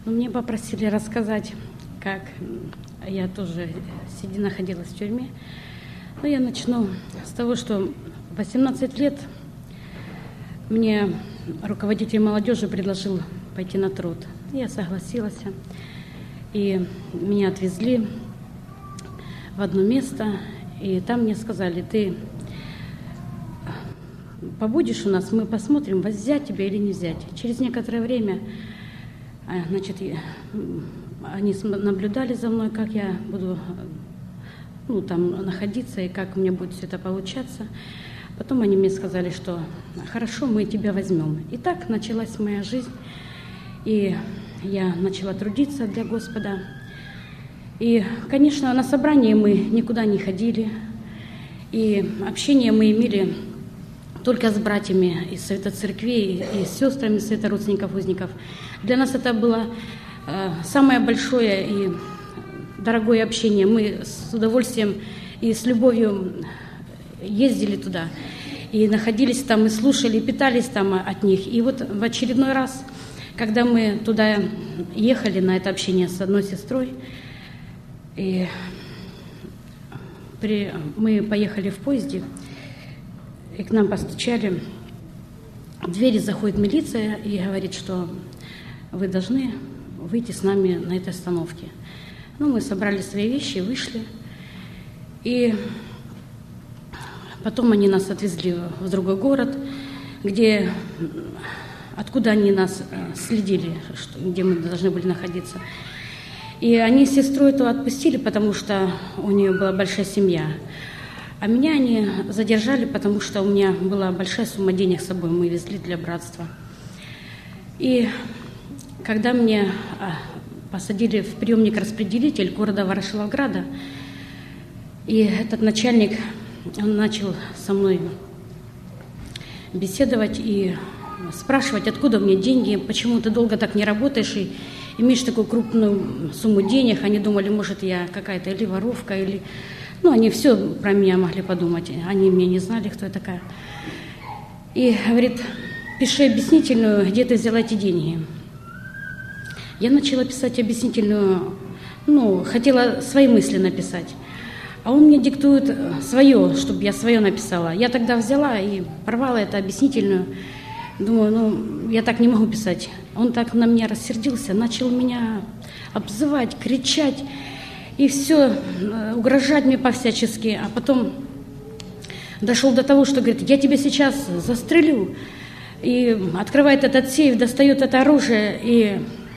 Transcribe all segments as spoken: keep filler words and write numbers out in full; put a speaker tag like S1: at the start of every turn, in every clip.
S1: Но мне попросили рассказать, как я тоже сиди, находилась в тюрьме. Но я начну с того, что в восемнадцать лет мне руководитель молодежи предложил пойти на труд. Я согласилась, и меня отвезли в одно место, и там мне сказали: ты побудешь у нас, мы посмотрим, взять тебя или не взять. Через некоторое время, значит, они наблюдали за мной, как я буду, ну, там находиться и как у меня будет все это получаться. Потом они мне сказали, что хорошо, мы тебя возьмем. И так началась моя жизнь, и я начала трудиться для Господа. И, конечно, на собрание мы никуда не ходили, и общение мы имели только с братьями из Совета Церквей и с сестрами Совета родственников узников. Для нас это было э, самое большое и дорогое общение. Мы с удовольствием и с любовью ездили туда, и находились там, и слушали, и питались там от них. И вот в очередной раз, когда мы туда ехали на это общение с одной сестрой, и при, мы поехали в поезде, и к нам постучали, в двери заходит милиция и говорит, что вы должны выйти с нами на этой остановке. Ну, мы собрали свои вещи, вышли, и потом они нас отвезли в другой город, где, откуда они нас следили, что, где мы должны были находиться. И они сестру эту отпустили, потому что у нее была большая семья. А меня они задержали, потому что у меня была большая сумма денег с собой, мы везли для братства. И когда мне посадили в приемник-распределитель города Ворошиловграда, и этот начальник, он начал со мной беседовать и спрашивать, откуда у меня деньги, почему ты долго так не работаешь и имеешь такую крупную сумму денег. Они думали, может, я какая-то или воровка, или... Ну, они все про меня могли подумать. Они меня не знали, кто я такая. И говорит, пиши объяснительную, где ты взяла эти деньги. Я начала писать объяснительную, ну, хотела свои мысли написать. А он мне диктует свое, чтобы я свое написала. Я тогда взяла и порвала это объяснительную. Думаю, ну, я так не могу писать. Он так на меня рассердился, начал меня обзывать, кричать. И все, угрожать мне по-всячески. А потом дошел до того, что говорит, я тебя сейчас застрелю. И открывает этот сейф, достает это оружие. И...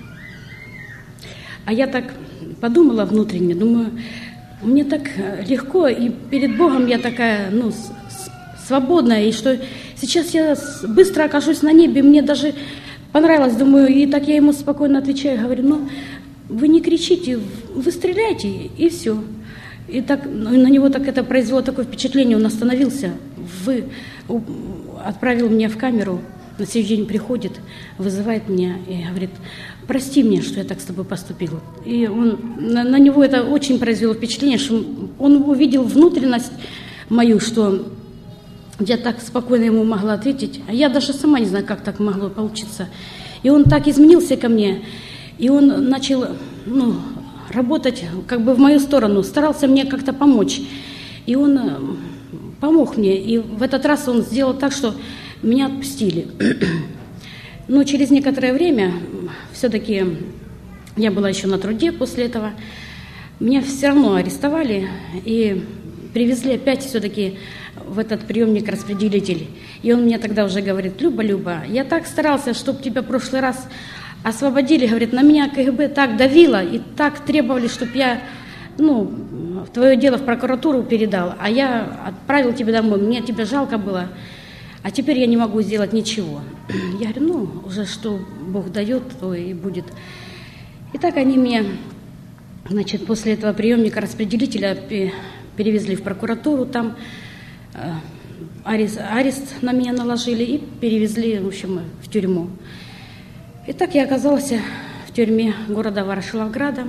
S1: А я так подумала внутренне, думаю, мне так легко, и перед Богом я такая, ну, свободная, и что сейчас я быстро окажусь на небе, мне даже понравилось, думаю, и так я ему спокойно отвечаю, говорю, ну, вы не кричите, вы стреляйте, и все. И так на него так это произвело такое впечатление, он остановился, вы, отправил меня в камеру, на следующий день приходит, вызывает меня и говорит, прости мне, что я так с тобой поступил. И он, на, на него это очень произвело впечатление, что он увидел внутренность мою, что я так спокойно ему могла ответить, а я даже сама не знаю, как так могло получиться. И он так изменился ко мне, и он начал, ну, работать как бы в мою сторону, старался мне как-то помочь. И он помог мне, и в этот раз он сделал так, что меня отпустили. Но через некоторое время, все-таки я была еще на труде после этого, меня все равно арестовали и привезли опять все-таки в этот приемник-распределитель. И он мне тогда уже говорит, Люба, Люба, я так старался, чтобы тебя в прошлый раз освободили, говорит, на меня КГБ так давило и так требовали, чтобы я, ну, твое дело в прокуратуру передал, а я отправил тебя домой, мне тебя жалко было, а теперь я не могу сделать ничего. Я говорю, ну, уже что Бог дает, то и будет. И так они меня, значит, после этого приемника-распределителя перевезли в прокуратуру, там арест, арест на меня наложили и перевезли, в общем, в тюрьму. И так я оказалась в тюрьме города Ворошиловграда.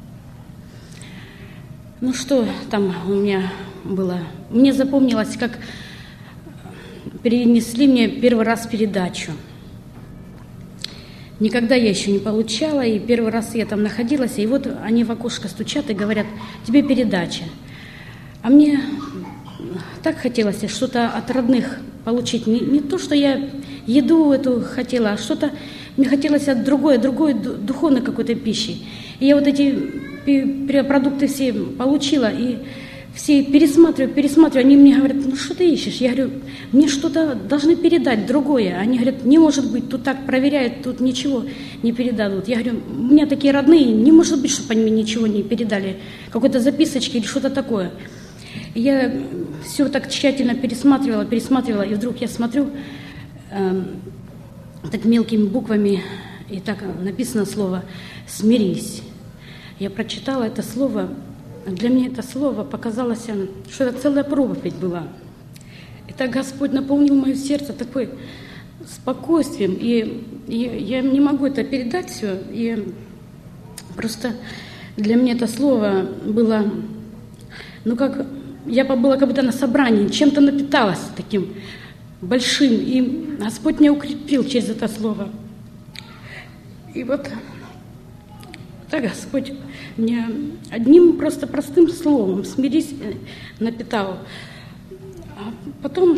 S1: Ну что там у меня было? Мне запомнилось, как перенесли мне первый раз передачу. Никогда я еще не получала, и первый раз я там находилась, и вот они в окошко стучат и говорят: тебе передача. А мне так хотелось что-то от родных получить. Не, не то, что я еду эту хотела, а что-то мне хотелось от другой, другой духовной какой-то пищи. И я вот эти продукты все получила, и все пересматриваю, пересматриваю. Они мне говорят: ну что ты ищешь? Я говорю: мне что-то должны передать другое. Они говорят: не может быть, тут так проверяют, тут ничего не передадут. Я говорю: у меня такие родные, не может быть, чтобы они мне ничего не передали, какой-то записочки или что-то такое. И я все так тщательно пересматривала, пересматривала, и вдруг я смотрю, э, так мелкими буквами, и так написано слово «смирись». Я прочитала это слово. Для меня это слово показалось, что это целая проповедь была. И так Господь наполнил мое сердце такой спокойствием. И, и я не могу это передать все. И просто для меня это слово было, ну как, я побыла как будто на собрании, чем-то напиталась таким большим. И Господь меня укрепил через это слово. И вот так Господь мне одним просто простым словом «смирись» напитал. А потом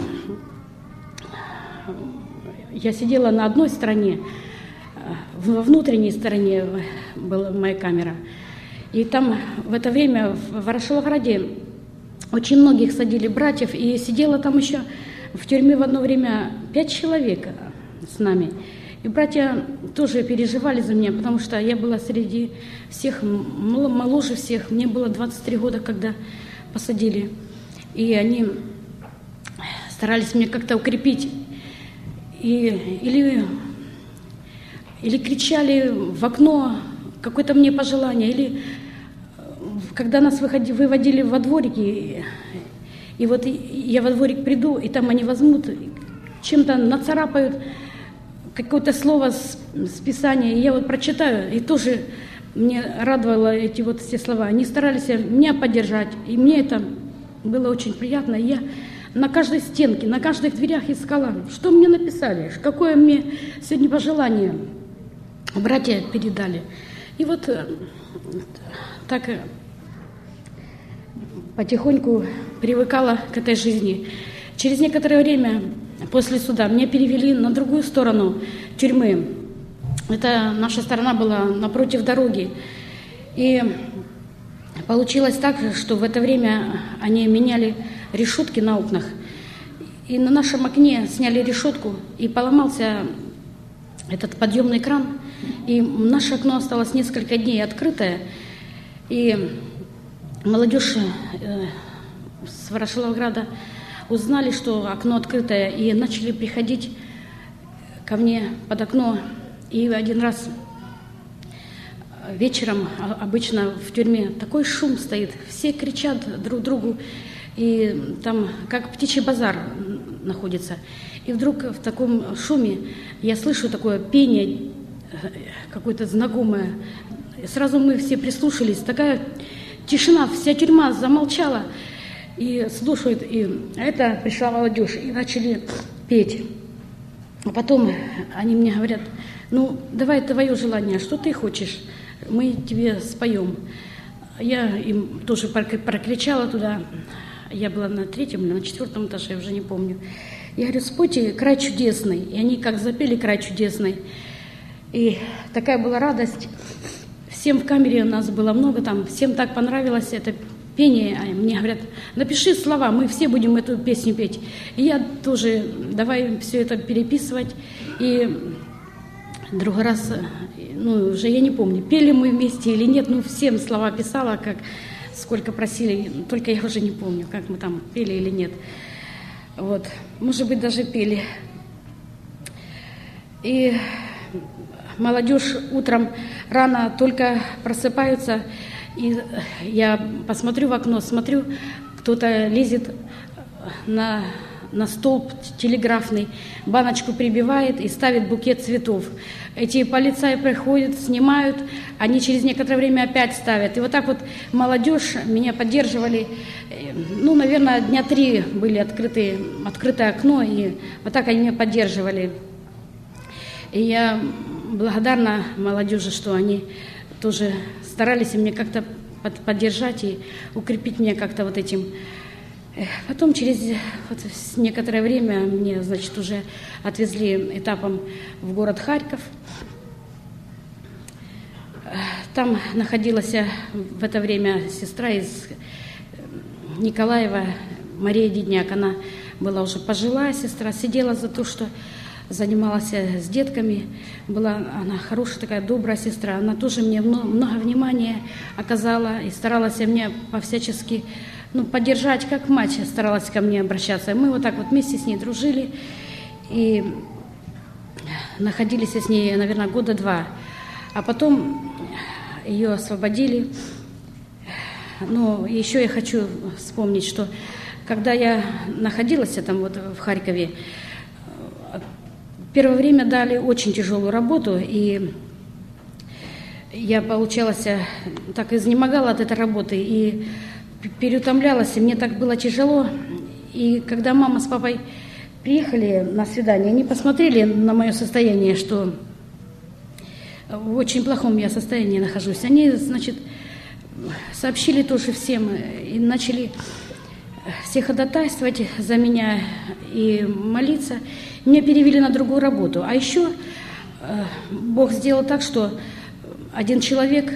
S1: я сидела на одной стороне, во внутренней стороне была моя камера. И там в это время в Ворошиловграде очень многих садили братьев, и сидела там еще в тюрьме в одно время пять человек с нами. И братья тоже переживали за меня, потому что я была среди всех, моложе всех. Мне было двадцать три года, когда посадили. И они старались меня как-то укрепить. И, или, или кричали в окно какое-то мне пожелание. Или когда нас выходи, выводили во дворики, и вот я во дворик приду, и там они возьмут, чем-то нацарапают какое-то слово с, с Писания, и я вот прочитаю, и тоже мне радовало эти вот все слова. Они старались меня поддержать, и мне это было очень приятно. И я на каждой стенке, на каждых дверях искала, что мне написали, какое мне сегодня пожелание братья передали. И вот так потихоньку привыкала к этой жизни. Через некоторое время после суда меня перевели на другую сторону тюрьмы. Это наша сторона была напротив дороги. И получилось так, что в это время они меняли решетки на окнах. И на нашем окне сняли решетку, и поломался этот подъемный кран. И наше окно осталось несколько дней открытое. И молодежь с Ворошиловграда узнали, что окно открытое, и начали приходить ко мне под окно. И один раз вечером, обычно в тюрьме такой шум стоит, все кричат друг другу, и там как птичий базар находится. И вдруг в таком шуме я слышу такое пение, какое-то знакомое. Сразу мы все прислушались, такая тишина, вся тюрьма замолчала. И слушают, и это пришла молодежь, и начали петь. А потом они мне говорят: ну, давай твое желание, что ты хочешь, мы тебе споем. Я им тоже прокричала туда, я была на третьем или на четвертом этаже, я уже не помню. Я говорю: спойте «Край чудесный». И они как запели «Край чудесный». И такая была радость. Всем в камере у нас было много там, всем так понравилось это пение. Мне говорят: напиши слова, мы все будем эту песню петь. И я тоже давай все это переписывать. И другой раз, ну уже я не помню, пели мы вместе или нет, ну всем слова писала, как сколько просили, только я уже не помню, как мы там пели или нет. Вот, может быть, даже пели. И молодежь утром рано только просыпаются, и я посмотрю в окно, смотрю, кто-то лезет на, на столб телеграфный, баночку прибивает и ставит букет цветов. Эти полицаи приходят, снимают, они через некоторое время опять ставят. И вот так вот молодежь меня поддерживали. Ну, наверное, дня три были открыты, открытое окно, и вот так они меня поддерживали. И я благодарна молодежи, что они тоже старались мне как-то поддержать и укрепить меня как-то вот этим. Потом через вот некоторое время мне, значит, уже отвезли этапом в город Харьков. Там находилась в это время сестра из Николаева, Мария Дедняк. Она была уже пожилая сестра, сидела за то, что занималась с детками. Была она хорошая такая, добрая сестра. Она тоже мне много, много внимания оказала и старалась меня по-всячески ну, поддержать, как мать старалась ко мне обращаться. Мы вот так вот вместе с ней дружили и находились с ней, наверное, года два. А потом ее освободили. Но еще я хочу вспомнить, что когда я находилась там вот в Харькове, первое время дали очень тяжелую работу, и я, получалось, так изнемогала от этой работы и переутомлялась, и мне так было тяжело. И когда мама с папой приехали на свидание, они посмотрели на мое состояние, что в очень плохом я состоянии нахожусь. Они, значит, сообщили тоже всем и начали все ходатайствовать за меня и молиться. Меня перевели на другую работу. А еще Бог сделал так, что один человек,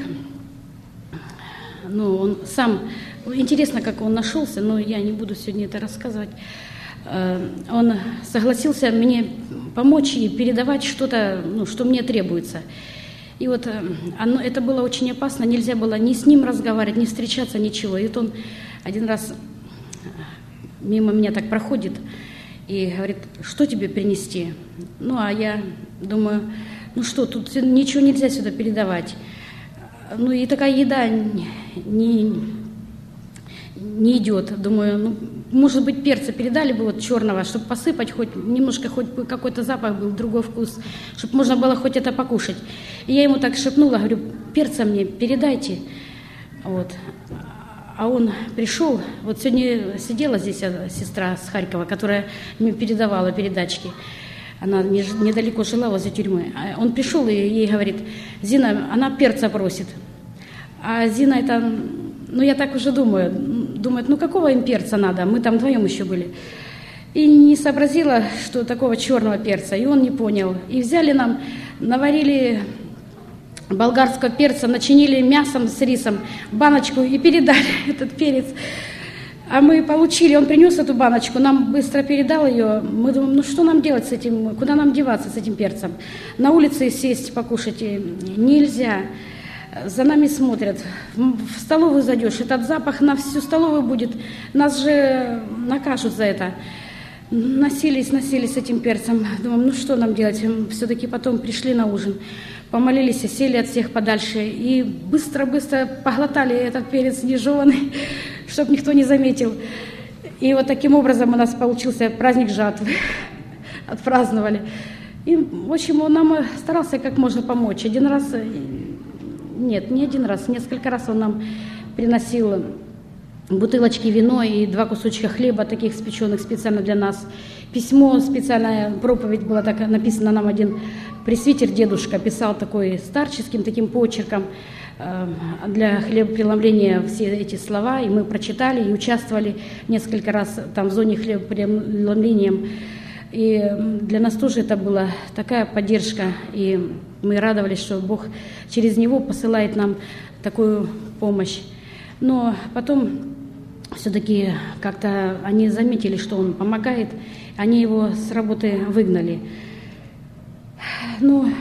S1: ну, он сам, интересно, как он нашелся, но я не буду сегодня это рассказывать. Он согласился мне помочь и передавать что-то, ну, что мне требуется. И вот оно, это было очень опасно, нельзя было ни с ним разговаривать, ни встречаться, ничего. И вот он один раз мимо меня так проходит и говорит: что тебе принести? Ну, а я думаю, ну что, тут ничего нельзя сюда передавать. Ну, и такая еда не, не идет. Думаю, ну, может быть, перца передали бы вот черного, чтобы посыпать, хоть немножко, хоть бы какой-то запах был, другой вкус, чтобы можно было хоть это покушать. И я ему так шепнула, говорю: перца мне передайте. Вот. А он пришел, вот сегодня сидела здесь сестра с Харькова, которая мне передавала передачки. Она недалеко жила возле тюрьмы. Он пришел и ей говорит: Зина, она перца просит. А Зина это, ну я так уже думаю, думает, ну какого им перца надо, мы там вдвоем еще были. И не сообразила, что такого черного перца, и он не понял. И взяли нам, наварили болгарского перца, начинили мясом с рисом, баночку и передали этот перец. А мы получили, он принес эту баночку, нам быстро передал ее. Мы думаем, ну что нам делать с этим, куда нам деваться с этим перцем? На улице сесть, покушать нельзя. За нами смотрят. В столовую зайдешь, этот запах на всю столовую будет. Нас же накажут за это. Носились, носились с этим перцем. Думаем, ну что нам делать? Все-таки потом пришли на ужин. Помолились, сели от всех подальше и быстро-быстро поглотали этот перец нежеванный, чтобы никто не заметил. И вот таким образом у нас получился праздник жатвы. Отпраздновали. И, в общем, он нам старался как можно помочь. Один раз, нет, не один раз, несколько раз он нам приносил бутылочки вино и два кусочка хлеба, таких спеченных специально для нас. Письмо, специальная проповедь была так написана нам, один пресвитер, дедушка, писал такой старческим таким почерком э, для хлебопреломления все эти слова, и мы прочитали и участвовали несколько раз там в зоне хлебопреломления. И для нас тоже это была такая поддержка, и мы радовались, что Бог через него посылает нам такую помощь. Но потом все-таки как-то они заметили, что он помогает, они его с работы выгнали. Ну,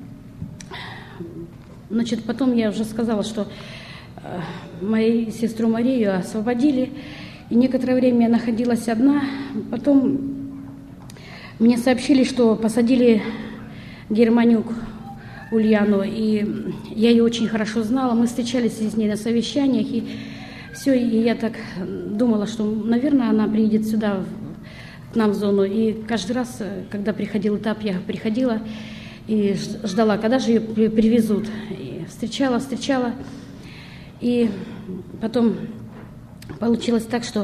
S1: значит, потом я уже сказала, что мою сестру Марию освободили, и некоторое время я находилась одна. Потом мне сообщили, что посадили Германюк Ульяну, и я ее очень хорошо знала, мы встречались с ней на совещаниях, и все, и я так думала, что, наверное, она приедет сюда, к нам в зону, и каждый раз, когда приходил этап, я приходила и ждала, когда же ее привезут, и встречала, встречала, и потом получилось так, что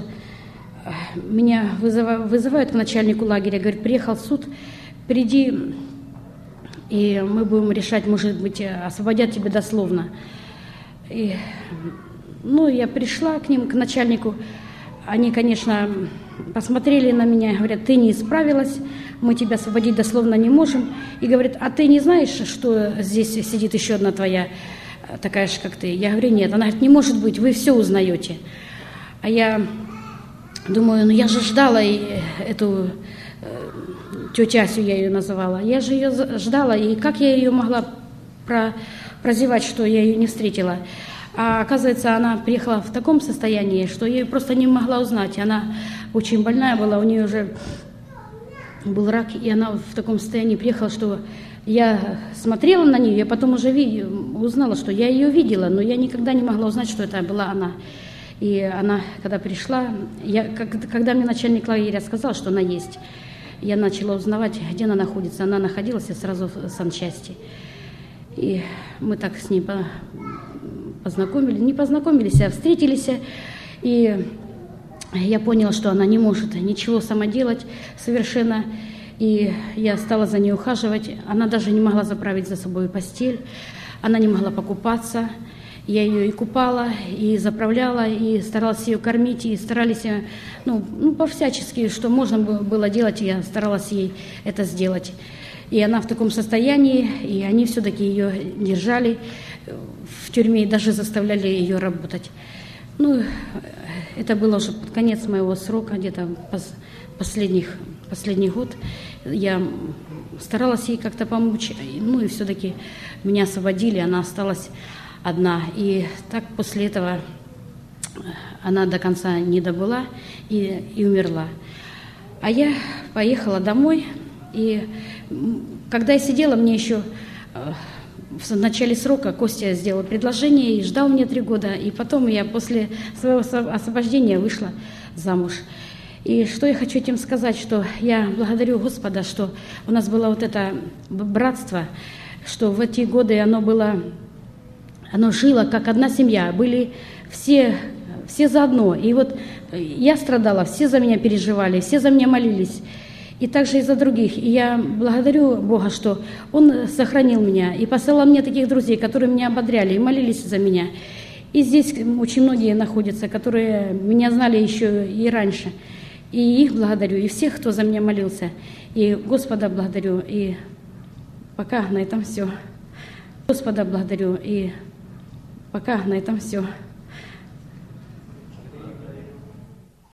S1: меня вызывают, вызывают к начальнику лагеря, говорят: приехал суд, приди и мы будем решать, может быть, освободят тебя дословно. И, ну, я пришла к ним, к начальнику. Они, конечно, посмотрели на меня и говорят: ты не исправилась, мы тебя освободить дословно не можем. И говорят: а ты не знаешь, что здесь сидит еще одна твоя, такая же, как ты? Я говорю: нет. Она говорит: не может быть, вы все узнаете. А я думаю, ну я же ждала эту тетю Асю, я ее называла. Я же ее ждала, и как я ее могла про, прозевать, что я ее не встретила? А оказывается, она приехала в таком состоянии, что я ее просто не могла узнать. Она очень больная была, у нее уже был рак, и она в таком состоянии приехала, что я смотрела на нее, я потом уже видела, узнала, что я ее видела, но я никогда не могла узнать, что это была она. И она, когда пришла, я, когда мне начальник лагеря сказал, что она есть, я начала узнавать, где она находится. Она находилась сразу в санчасти. И мы так с ней познакомились, не познакомились, а встретились. И я поняла, что она не может ничего сама делать совершенно. И я стала за ней ухаживать. Она даже не могла заправить за собой постель. Она не могла покупаться. Я ее и купала, и заправляла, и старалась ее кормить, и старались, ну, ну по-всячески, что можно было делать, я старалась ей это сделать. И она в таком состоянии, и они все-таки ее держали в тюрьме и даже заставляли ее работать. Ну, это было уже под конец моего срока, где-то последних, последний год. Я старалась ей как-то помочь, ну и все-таки меня освободили, она осталась одна. И так после этого она до конца не добыла и, и умерла. А я поехала домой, и когда я сидела, мне еще в начале срока Костя сделал предложение и ждал меня три года, и потом я после своего освобождения вышла замуж. И что я хочу этим сказать, что я благодарю Господа, что у нас было вот это братство, что в эти годы оно было... Оно жило как одна семья, были все, все заодно. И вот я страдала, все за меня переживали, все за меня молились. И также и за других. И я благодарю Бога, что Он сохранил меня и посылал мне таких друзей, которые меня ободряли и молились за меня. И здесь очень многие находятся, которые меня знали еще и раньше. И их благодарю, и всех, кто за меня молился. И Господа благодарю. И пока на этом все. Господа благодарю. И пока на этом все.